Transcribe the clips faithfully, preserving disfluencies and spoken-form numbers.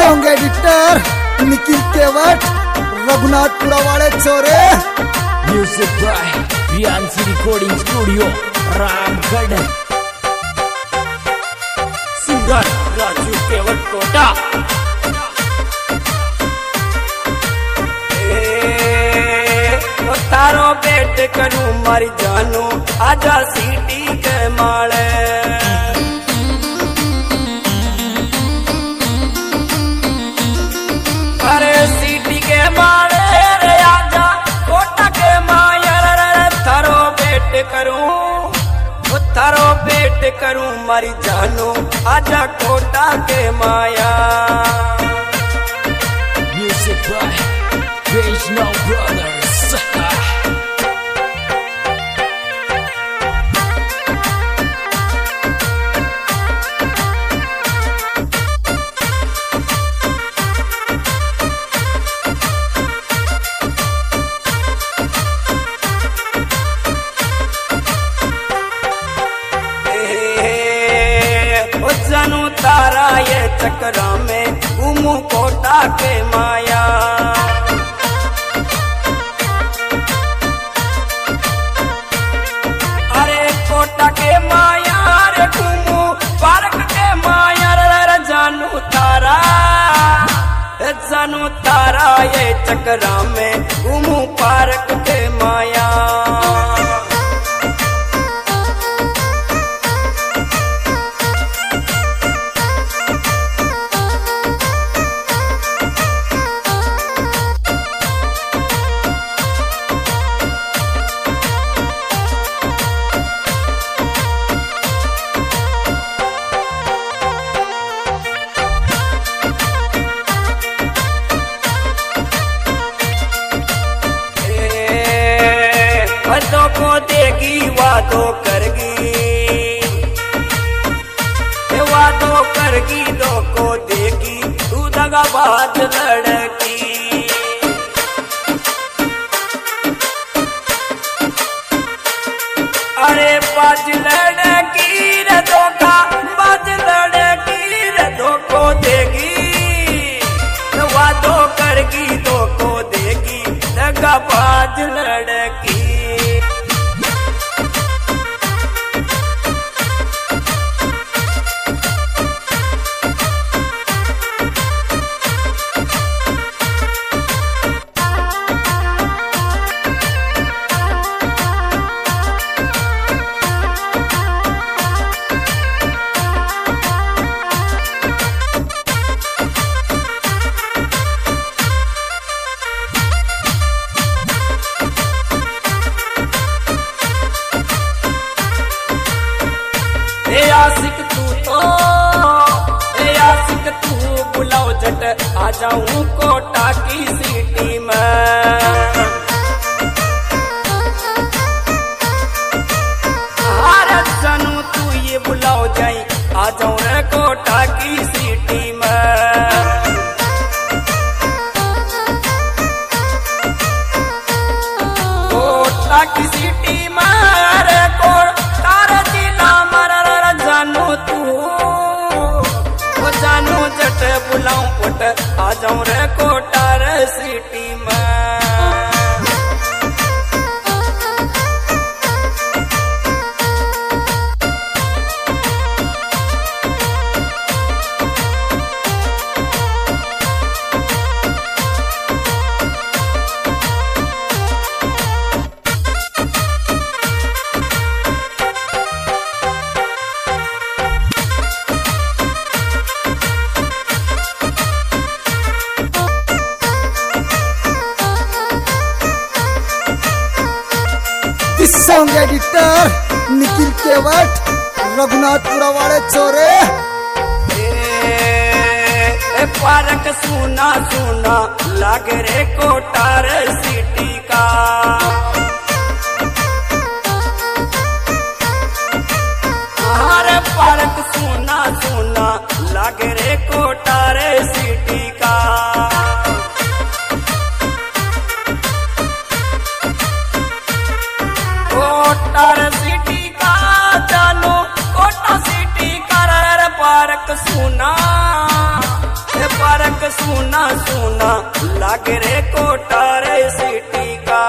Song editor Nikhil Kewat, Raghunathpura वाले चोरे। Music by Priyanshi recording studio Ramgarh. Singer Raju Kewat Kota. तारो बेट करूं मर जानू आजा सीटी के माले। अरे सीटी के माले रे आजा कोटा के मायर रे थारो बेट करूं थारो बेट करूं मर जानू आजा कोटा के माया। Music by Vaishnav brothers. जानू तारा ये चक्रा में घूमू कोटा के माया। अरे कोटा के माया रे घूमू पार्क के माया रे जानू तारा जानू तारा ये चक्रा में घूमू पार्क के माया। वादों को देगी वादों करगी वादों करगी दो को देगी तू दगाबाज लड़की। अरे बाज लड़की रे धोखा बाज लड़की रे दो को देगी वादों करगी दो को देगी दगाबाज लड़की। ए आशिक तू तो ए आशिक तू बुलाओ जट आ जाऊं कोटा की सिटी में। अरे जानू तू ये बुलाओ जाई आ जाऊं रे कोटा की सिटी में। कोटा की सिटी में रे कोटा रे जिला जानू तू वो जानू जट बुलाऊं पुट आ जाऊं रे कोटा रे सिटी में। सॉन्ग एडिटर निखिल केवट, रघुनाथपुरा वाले चोरे। ए पार्क सुना सुना लागे रे कोटा रे सिटी का। हमारे पार्क सुना सुना लागे रे कोटा रे सिटी का। कोटा रे सिटी का जानू कोटा सिटी का रे पार्क सुना पार्क सुना सुना लागे रे कोटा रे सिटी का।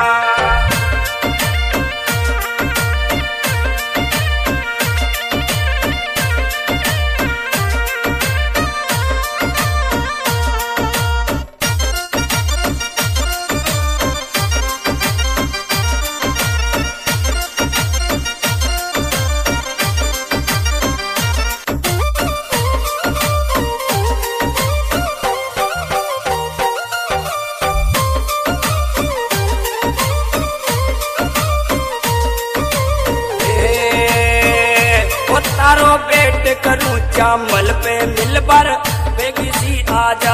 तारो बेट करूं चामल पे मिल बर बेगी सी आजा।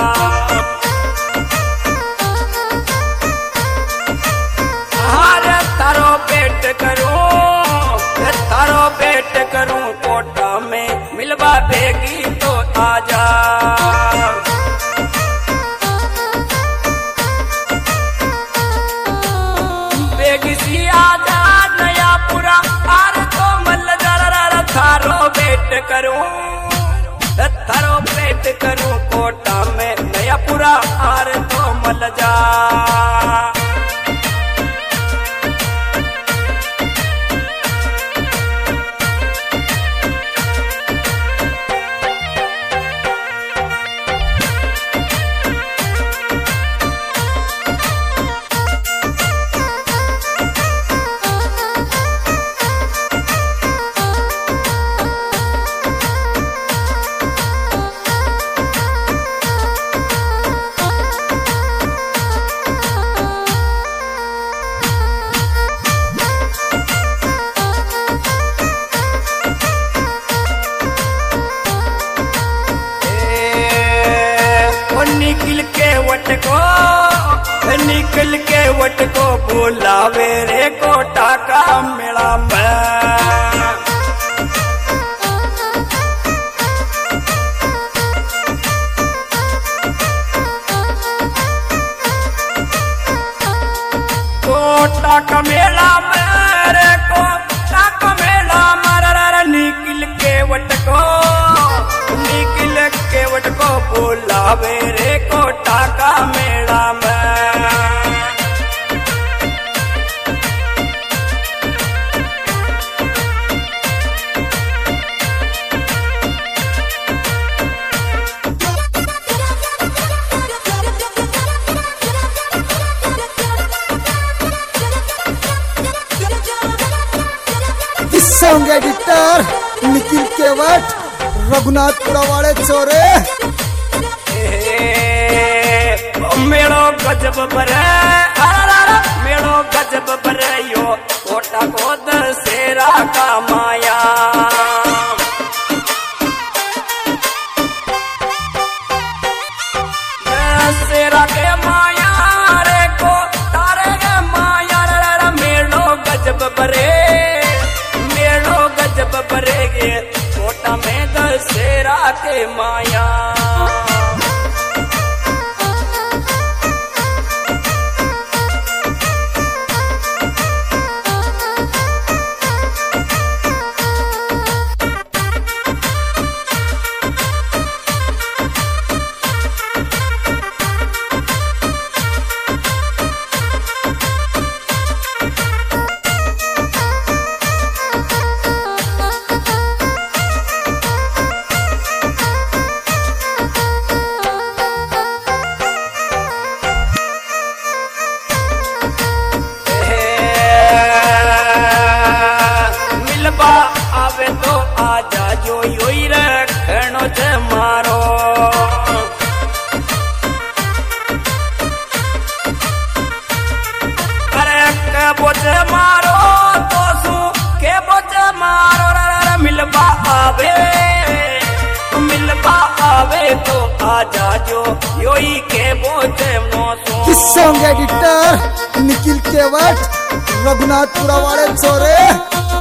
हारे तारो बेट करूं तारो बेट करूं कोटा में मिलवा बेगी तो आजा। बेगी सी आजा नया पूरा आर तो मल थारो बेट करूं थारो बेट करूं कोटा में नया पूरा आर तो मल जा। निकल के वट को निकल के वट को बुलावे रे कोटा का मेला में। कोटा का मेला मेरे कोटा का मेला मर निकल के वट को निकल के वट को बुलावे रे कोटा का मेला में। सॉन्ग एडिटर निखिल केवट रघुनाथपुरा वाले चोरे। मेड़ो गजब बरे मेड़ो गजब बरे यो कोटा को दशहरा का माया। दशहरा के माया रे को तारे के माया रे मेड़ो गजब बरे मेड़ो गजब बरे गे कोटा में दशहरा के माया। आवे तो आजा जो योई रखनो ज मारो। अरे के बोझ मारो तो सू के बोझ मारो रे मिलबा आवे मिलबा आवे तो आजा जो योई के बोझ मोसू। सॉन्ग एडिटर निखिल केवट रघुनाथपुरा वाले चोरे।